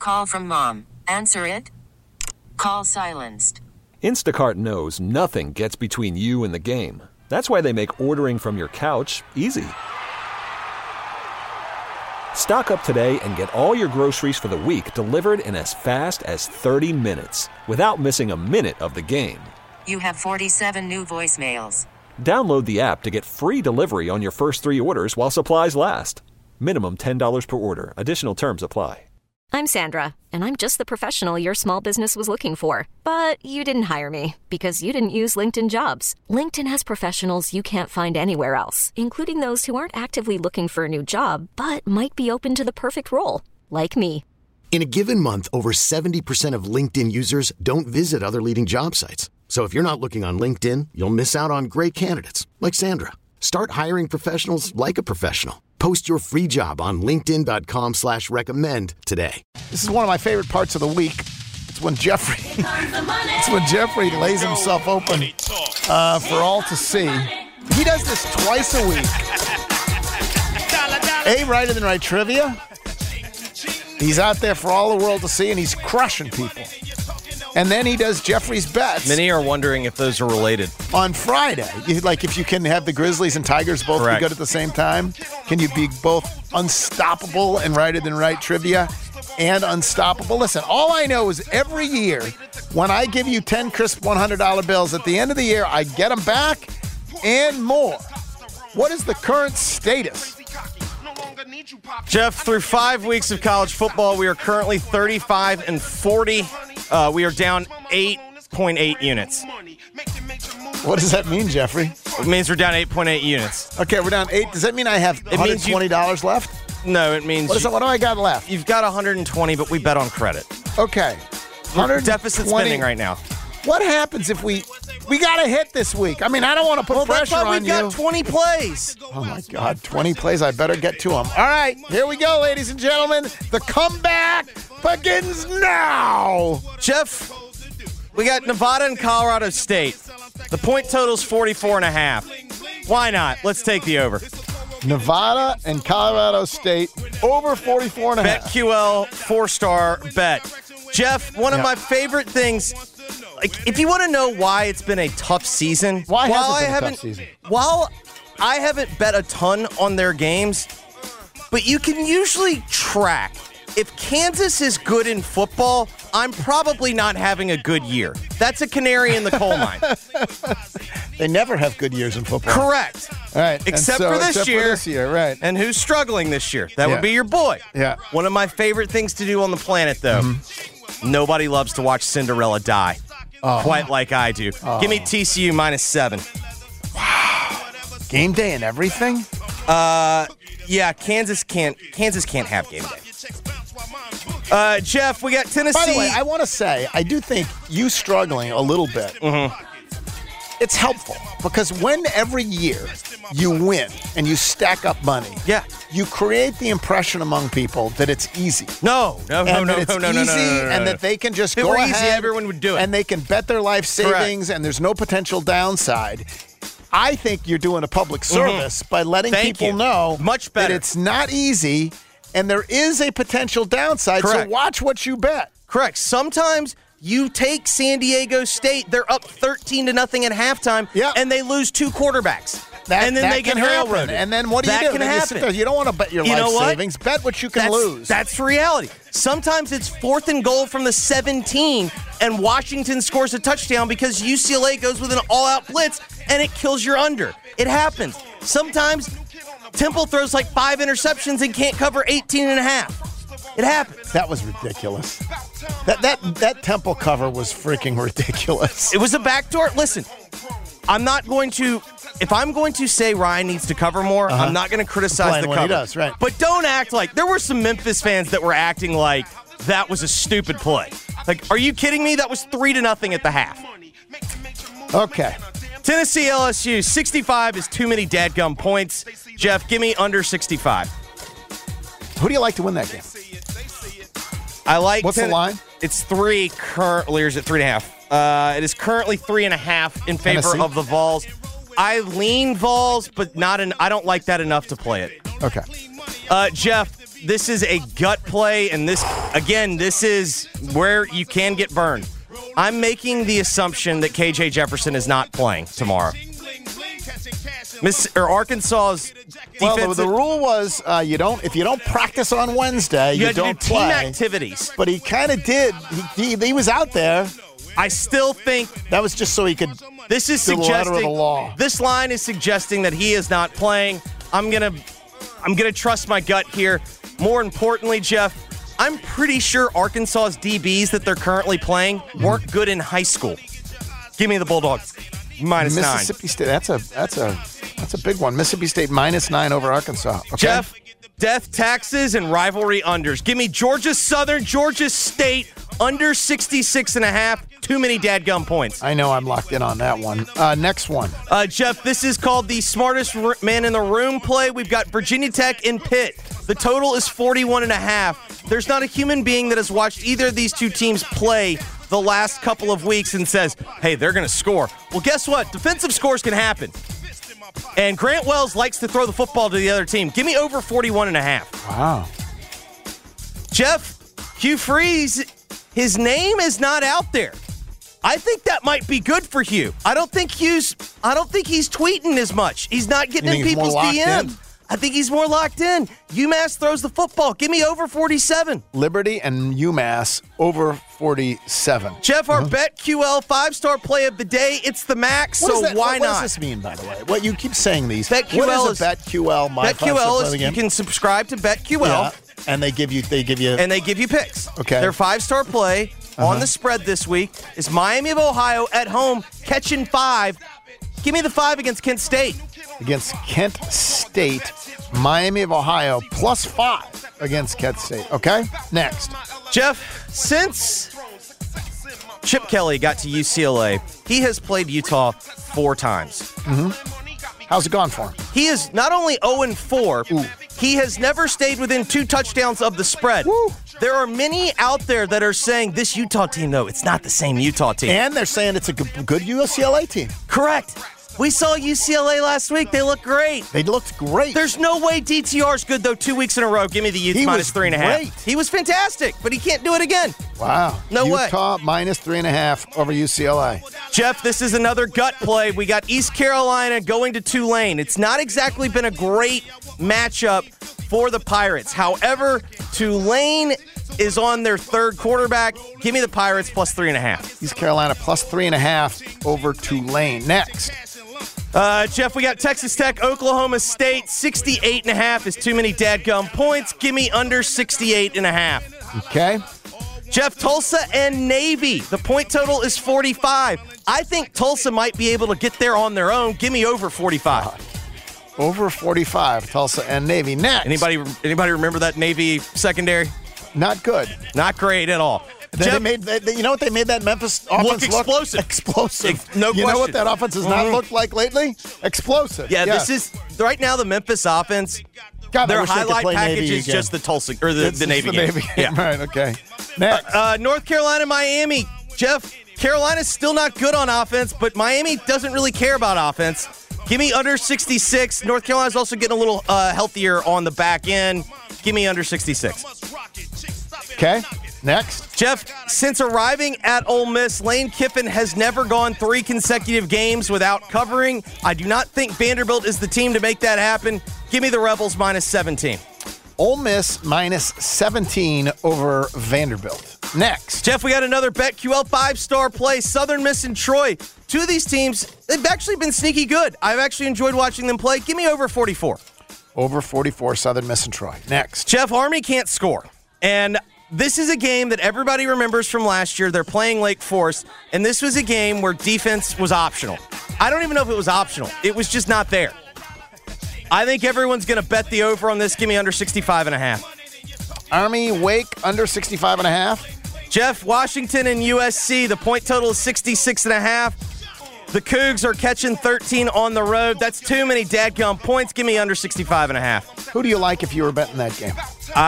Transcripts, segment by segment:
call from mom. Answer it. Call silenced. Instacart knows nothing gets between you and the game. That's why they make ordering from your couch easy. Stock up today and get all your groceries for the week delivered in as fast as 30 minutes without missing a minute of the game. You have 47 new voicemails. Download the app to get free delivery on your first 3 orders while supplies last. Minimum $10 per order. Additional terms apply. I'm Sandra, and I'm just the professional your small business was looking for. But you didn't hire me because you didn't use LinkedIn Jobs. LinkedIn has professionals you can't find anywhere else, including those who aren't actively looking for a new job, but might be open to the perfect role, like me. In a given month, over 70% of LinkedIn users don't visit other leading job sites. So if you're not looking on LinkedIn, you'll miss out on great candidates like Sandra. Start hiring professionals like a professional. Post your free job on linkedin.com/recommend today. This is one of my favorite parts of the week. It's when Jeffrey lays himself open for all to see. He does this twice a week. Righter Than Right trivia. He's out there for all the world to see, and he's crushing people. And then he does Jeffrey's bets. Many are wondering if those are related. On Friday, like if you can have the Grizzlies and Tigers both Correct. be good at the same time, can you be both unstoppable and Righter Than Right trivia and unstoppable? Listen, all I know is every year when I give you 10 crisp $100 bills, at the end of the year, I get them back and more. What is the current status? Jeff, through 5 weeks of college football, we are currently 35-40. We are down 8.8 units. What does that mean, Jeffrey? It means we're down 8.8 units. Okay, we're down 8. Does that mean I have $120 left? No, it means What do I got left? You've got 120, but we bet on credit. Okay. We're deficit spending right now. What happens if we got to hit this week? I mean, I don't want to put pressure on you. We've got 20 plays. Oh, my God. 20 plays. I better get to them. All right. Here we go, ladies and gentlemen. The comeback begins now. Jeff, we got Nevada and Colorado State. The point total's 44.5. Why not? Let's take the over. Nevada and Colorado State over 44.5. BetQL 4-star bet. Jeff, one of my favorite things, like if you want to know why it's been a tough season, Why has it been a tough season? While I haven't bet a ton on their games, but you can usually track. If Kansas is good in football, I'm probably not having a good year. That's a canary in the coal mine. They never have good years in football. Correct. All right. Except for this year, right. And who's struggling this year? That would be your boy. Yeah. One of my favorite things to do on the planet, though, nobody loves to watch Cinderella die. Quite like I do. Give me TCU -7. Wow. Game day and everything? Yeah, Kansas can't have game day. Jeff, we got Tennessee. By the way, I want to say, I do think you struggling a little bit, it's helpful because when every year you win and you stack up money, you create the impression among people that it's easy. No. And that they can just go ahead. Easy, everyone would do it. And they can bet their life savings and there's no potential downside. I think you're doing a public service by letting people know Much better. that it's not easy and there is a potential downside. Correct. So watch what you bet. Correct. Sometimes you take San Diego State, they're up 13-0 at halftime, and they lose 2 quarterbacks. And then they get railroaded. And then what do you do? That can Then you happen. sit there. You don't want to bet your life savings. Bet what you can lose. That's reality. Sometimes it's 4th and goal from the 17, and Washington scores a touchdown because UCLA goes with an all-out blitz, and it kills your under. It happens. Sometimes Temple throws like 5 interceptions and can't cover 18.5. It happens. That was ridiculous. That Temple cover was freaking ridiculous. It was a backdoor. Listen, I'm not going to. If I'm going to say Ryan needs to cover more, I'm not going to criticize the cover. He does, right. But don't act like there were some Memphis fans that were acting like that was a stupid play. Like, are you kidding me? That was 3-0 at the half. Okay. Tennessee LSU 65 is too many dadgum points. Jeff, give me under 65. Who do you like to win that game? I like. What's the line? It's 3 currently, or is it 3.5? It is currently 3.5 in favor Tennessee? of the Vols. I lean Vols, but I don't like that enough to play it. Okay. Jeff, this is a gut play, and this is where you can get burned. I'm making the assumption that KJ Jefferson is not playing tomorrow. Arkansas's defense. Well, the rule was if you don't practice on Wednesday, you don't do play. Team activities. But he kind of did. He was out there. I still think that was just so he could. This is do the letter of the suggesting. law. This line is suggesting that he is not playing. I'm gonna trust my gut here. More importantly, Jeff, I'm pretty sure Arkansas's DBs that they're currently playing weren't good in high school. Give me the Bulldogs. -9. Mississippi State. That's a big one. Mississippi State -9 over Arkansas. Okay? Jeff, death, taxes, and rivalry unders. Give me Georgia Southern, Georgia State under 66.5. Too many dadgum points. I know I'm locked in on that one. Next one. Jeff, this is called the smartest man in the room play. We've got Virginia Tech and Pitt. The total is 41.5. There's not a human being that has watched either of these two teams play the last couple of weeks and says, hey, they're going to score. Well, guess what? Defensive scores can happen. And Grant Wells likes to throw the football to the other team. Give me over 41.5. Wow. Jeff, Hugh Freeze, his name is not out there. I think that might be good for Hugh. I don't think he's tweeting as much. He's not getting in people's DMs. I think he's more locked in. UMass throws the football. Give me over 47. Liberty and UMass over 47. Jeff, our BetQL 5-star play of the day. It's the max, so why not? What does this mean, by the way? What you keep saying these. BetQL what is a BetQL? BetQL is you can subscribe to BetQL. Yeah, and they give you picks. Okay. Their 5-star play on the spread this week is Miami of Ohio at home catching 5. Give me the 5 against Kent State. Against Kent State, Miami of Ohio +5 against Kent State. Okay, next. Jeff, since Chip Kelly got to UCLA, he has played Utah 4 times. Mm-hmm. How's it gone for him? He is not only 0-4, he has never stayed within 2 touchdowns of the spread. Woo. There are many out there that are saying this Utah team, though, it's not the same Utah team. And they're saying it's a good UCLA team. Correct. We saw UCLA last week. They look great. They looked great. There's no way DTR's good, though, 2 weeks in a row. Give me the Utes -3.5. Great. He was fantastic, but he can't do it again. Wow. No way. Utah -3.5 over UCLA. Jeff, this is another gut play. We got East Carolina going to Tulane. It's not exactly been a great matchup for the Pirates. However, Tulane is on their 3rd quarterback. Give me the Pirates +3.5. East Carolina +3.5 over Tulane. Next. Jeff, we got Texas Tech, Oklahoma State. 68.5 is too many dadgum points. Give me under 68.5. Okay. Jeff, Tulsa and Navy. The point total is 45. I think Tulsa might be able to get there on their own. Give me over 45. Over 45, Tulsa and Navy. Next. Anybody remember that Navy secondary? Not good. Not great at all. You know what they made that Memphis offense explosive. Explosive. No question. You know what that offense has not looked like lately? Explosive. Yeah, this is right now the Memphis offense. God, their I wish they could highlight play package Navy is again. just the Tulsa or the Navy game. Yeah. Right. Okay. Next. North Carolina, Miami. Jeff, Carolina's still not good on offense, but Miami doesn't really care about offense. Give me under 66. North Carolina's also getting a little healthier on the back end. Give me under 66. Okay. Next. Jeff, since arriving at Ole Miss, Lane Kiffin has never gone 3 consecutive games without covering. I do not think Vanderbilt is the team to make that happen. Give me the Rebels -17. Ole Miss -17 over Vanderbilt. Next. Jeff, we got another BetQL 5-star play. Southern Miss and Troy. 2 of these teams, they've actually been sneaky good. I've actually enjoyed watching them play. Give me over 44. Over 44, Southern Miss and Troy. Next. Jeff, Army can't score. And this is a game that everybody remembers from last year. They're playing Lake Forest, and this was a game where defense was optional. I don't even know if it was optional. It was just not there. I think everyone's going to bet the over on this. Give me under 65.5. Army, Wake, under 65.5. Jeff, Washington and USC. The point total is 66.5. The Cougs are catching 13 on the road. That's too many dadgum points. Give me under 65.5. Who do you like if you were betting that game?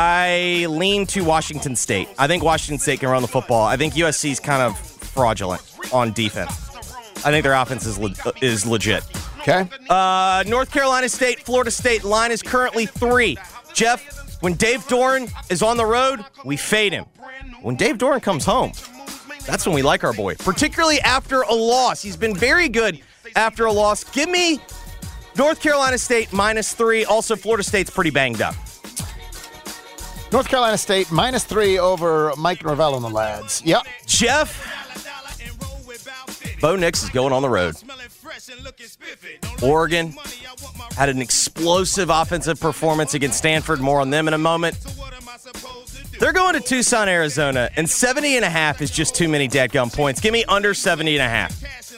I lean to Washington State. I think Washington State can run the football. I think USC is kind of fraudulent on defense. I think their offense is legit. Okay. North Carolina State, Florida State. Line is currently 3. Jeff, When Dave Doran is on the road, we fade him. When Dave Doran comes home, that's when we like our boy, particularly after a loss. He's been very good after a loss. Give me North Carolina State -3. Also, Florida State's pretty banged up. North Carolina State -3 over Mike Norvell and the lads. Yep. Jeff, Bo Nix is going on the road. Oregon had an explosive offensive performance against Stanford. More on them in a moment. They're going to Tucson, Arizona, and 70.5 is just too many dadgum points. Give me under 70.5.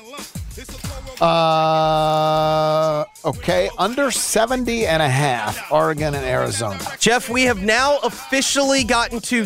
Okay, under 70.5, Oregon and Arizona. Jeff, we have now officially gotten to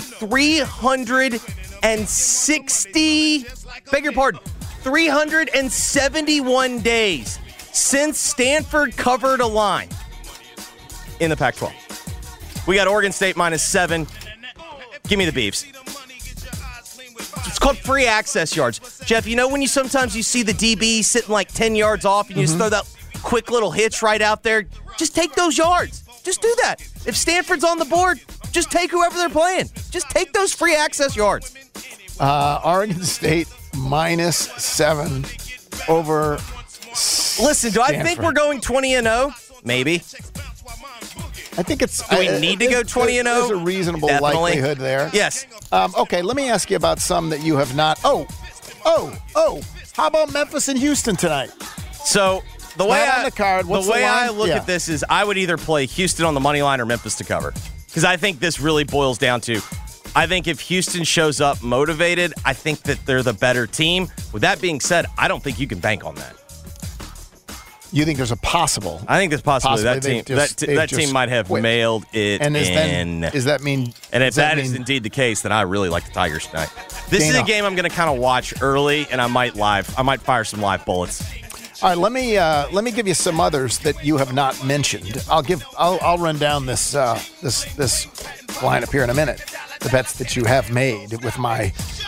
371 days since Stanford covered a line in the Pac-12. We got Oregon State -7. Give me the Beavs. It's called free access yards. Jeff, you know when sometimes you see the DB sitting like 10 yards off and you just throw that quick little hitch right out there? Just take those yards. Just do that. If Stanford's on the board, just take whoever they're playing. Just take those free access yards. Oregon State -7 over Listen, do I think Stanford. we're going 20-0? Maybe. I think it's... Do we need to go 20-0? There's a reasonable Definitely. likelihood there. Yes. Okay, let me ask you about some that you have not... Oh! How about Memphis and Houston tonight? So the way Not on the card. What's the way the I line? look Yeah. at this is I would either play Houston on the money line or Memphis to cover. Because I think this really boils down to, I think if Houston shows up motivated, I think that they're the better team. With that being said, I don't think you can bank on that. You think there's a possible... I think there's possibly that they've team. just- they've That just team might have quit. mailed it And in. does that mean... And if does that is mean- indeed the case, then I really like the Tigers tonight. This is a Dana. game I'm going to kind of watch early, and I might fire some live bullets. All right, let me give you some others that you have not mentioned. I'll run down this lineup here in a minute. The bets that you have made with my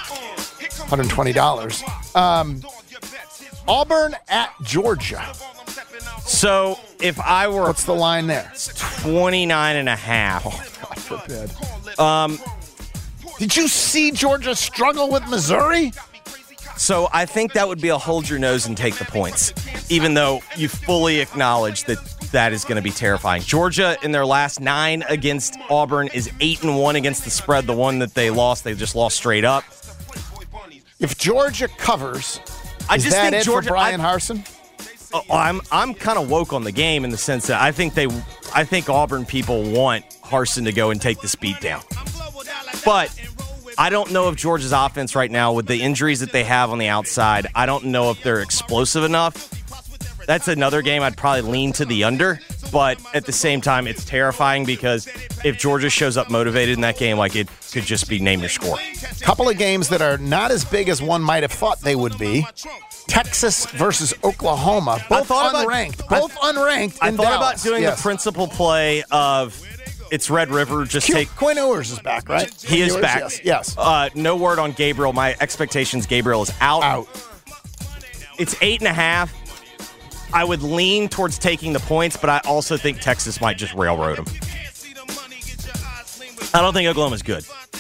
$120. Auburn at Georgia. So if I were What's the line there? 29.5. God forbid. Did you see Georgia struggle with Missouri? So I think that would be a hold your nose and take the points, even though you fully acknowledge that that is going to be terrifying. Georgia, in their last 9 against Auburn, is 8-1 against the spread. The one that they just lost straight up. If Georgia covers, I is just that think it Georgia. for Brian Harsin? I'm kind of woke on the game in the sense that I think Auburn people want Harsin to go and take this beat down. But I don't know if Georgia's offense right now, with the injuries that they have on the outside, I don't know if they're explosive enough. That's another game I'd probably lean to the under. But at the same time, it's terrifying because if Georgia shows up motivated in that game, like, it could just be name your score. Couple of games that are not as big as one might have thought they would be. Texas versus Oklahoma, both unranked. I in thought about Dallas. doing Yes. the principal play of it's Red River. Just take. Quinn Ewers is back, right? He is Ewers, back. Yes. No word on Gabriel. My expectations, Gabriel is out. It's 8.5. I would lean towards taking the points, but I also think Texas might just railroad them. I don't think Oklahoma's good.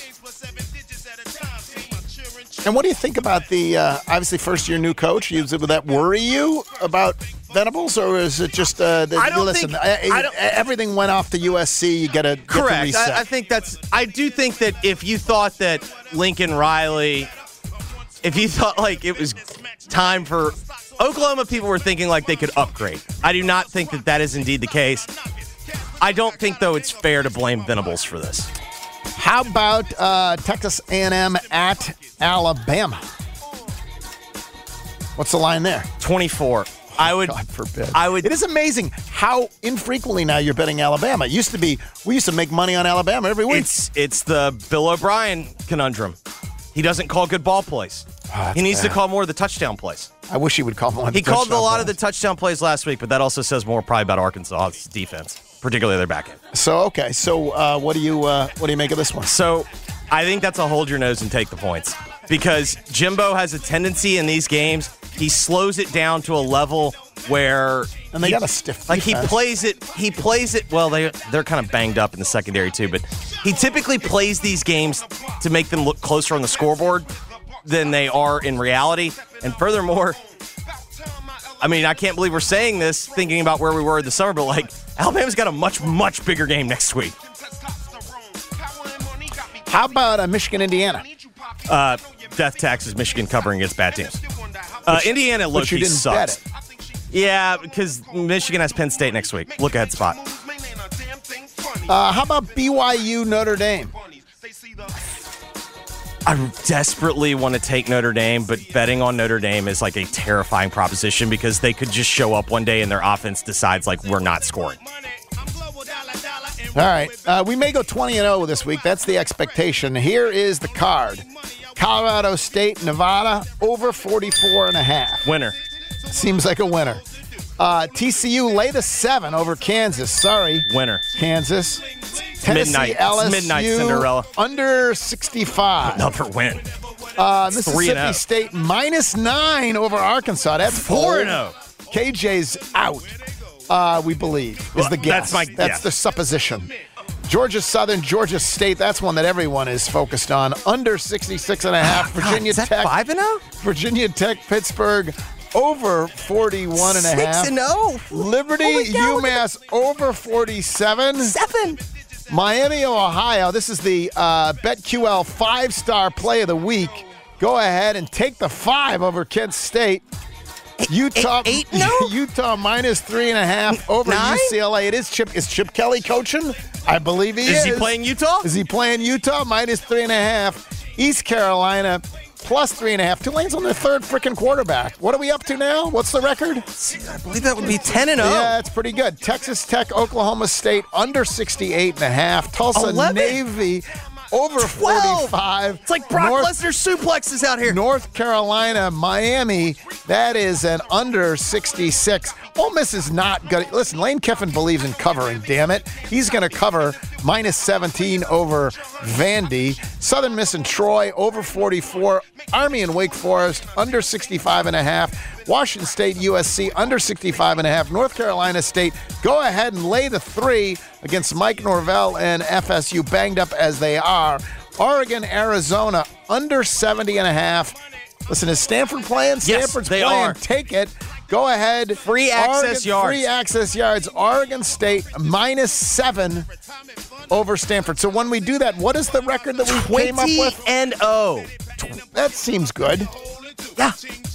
And what do you think about the obviously first-year new coach? Would that worry you about Venables, or is it just everything went off to USC? You get to Correct. reset. I do think that if you thought that Lincoln Riley, if you thought like it was time for Oklahoma, people were thinking like they could upgrade. I do not think that is indeed the case. I don't think, though, it's fair to blame Venables for this. How about Texas A&M at Alabama? What's the line there? 24. God forbid. It is amazing how infrequently now you're betting Alabama. It used to be we used to make money on Alabama every week. It's the Bill O'Brien conundrum. He doesn't call good ball plays. He needs to call more of the touchdown plays. I wish he would call more. He called a lot of the touchdown plays last week, but that also says more probably about Arkansas's defense, particularly their back end. So what do you make of this one? So I think that's a hold your nose and take the points, because Jimbo has a tendency in these games. He slows it down to a level where And they got a stiff Like, defense. he plays it, well, they're kind of banged up in the secondary, too, but he typically plays these games to make them look closer on the scoreboard than they are in reality. And furthermore, I mean, I can't believe we're saying this, thinking about where we were in the summer, but, like, Alabama's got a much, much bigger game next week. How about Michigan, Indiana? Death taxes, Michigan covering against bad teams. Indiana low-key sucks. Bet it. Yeah, because Michigan has Penn State next week. Look ahead spot. How about BYU, Notre Dame? I desperately want to take Notre Dame, but betting on Notre Dame is like a terrifying proposition because they could just show up one day and their offense decides, like, we're not scoring. All right. We may go 20-0 this week. That's the expectation. Here is the card. Colorado State, Nevada, over 44.5. Winner. Seems like a winner. TCU lay the 7 over Kansas. Sorry. Winner. Kansas. Tennessee, Midnight. LSU, It's midnight, Cinderella. under 65. Another win. Mississippi 3-0. State -9 over Arkansas. That's 4-0. KJ's out, we believe, is the guess. That's the supposition. Georgia Southern, Georgia State, that's one that everyone is focused on. Under 66.5. Virginia God, is that Tech. 5-0? Virginia Tech, Pittsburgh, over 41.5. 6-0. Liberty, Holy cow, UMass, over 47. 7. Miami, Ohio. This is the BetQL 5-star play of the week. Go ahead and take the 5 over Kent State. Utah, 8-0? Utah -3.5 over 9? UCLA. Is Chip Kelly coaching? I believe he is. Is he playing Utah? Is he playing Utah? -3.5. East Carolina +3.5. Tulane's on their third freaking quarterback. What are we up to now? What's the record? I believe that would be 10-0. Yeah, it's pretty good. Texas Tech, Oklahoma State under 68.5. Tulsa 11? Navy over 45. It's like Brock Lesnar suplexes out here. North Carolina, Miami, that is an under 66. Ole Miss is not going to. Listen, Lane Kiffin believes in covering, damn it. He's going to cover -17 over Vandy. Southern Miss and Troy over 44. Army and Wake Forest under 65.5. Washington State, USC under 65.5. North Carolina State, go ahead and lay the 3 against Mike Norvell and FSU, banged up as they are. Oregon, Arizona under 70.5. Listen, is Stanford playing? Stanford's they playing. are. Take it. Go ahead. Free access yards. Free access yards. Oregon State -7 over Stanford. So when we do that, what is the record that we came up with? 20-0. That seems good. Yeah.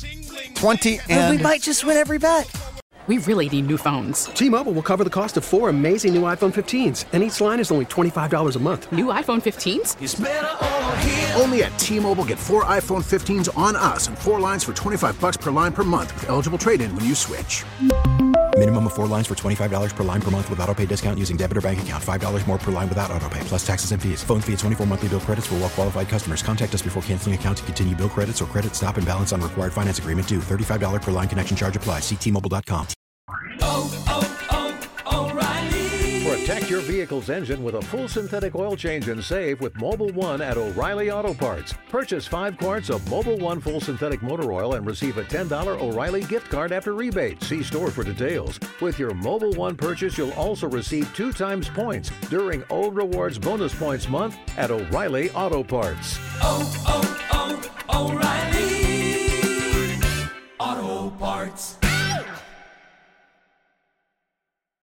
20 We and might just win every bet. We really need new phones. T-Mobile will cover the cost of 4 amazing new iPhone 15s, and each line is only $25 a month. New iPhone 15s? Only at T-Mobile, get 4 iPhone 15s on us and 4 lines for $25 per line per month with eligible trade-in when you switch. Minimum of 4 lines for $25 per line per month with autopay discount using debit or bank account. $5 more per line without autopay, plus taxes and fees. Phone fee at 24 monthly bill credits for well-qualified customers. Contact us before canceling account to continue bill credits or credit stop and balance on required finance agreement due. $35 per line connection charge applies. See T-Mobile.com. O'Reilly. Protect your vehicle's engine with a full synthetic oil change and save with Mobil 1 at O'Reilly Auto Parts. Purchase 5 quarts of Mobil 1 full synthetic motor oil and receive a $10 O'Reilly gift card after rebate. See store for details. With your Mobil 1 purchase, you'll also receive 2 times points during Old Rewards Bonus Points Month at O'Reilly Auto Parts. O'Reilly Auto Parts.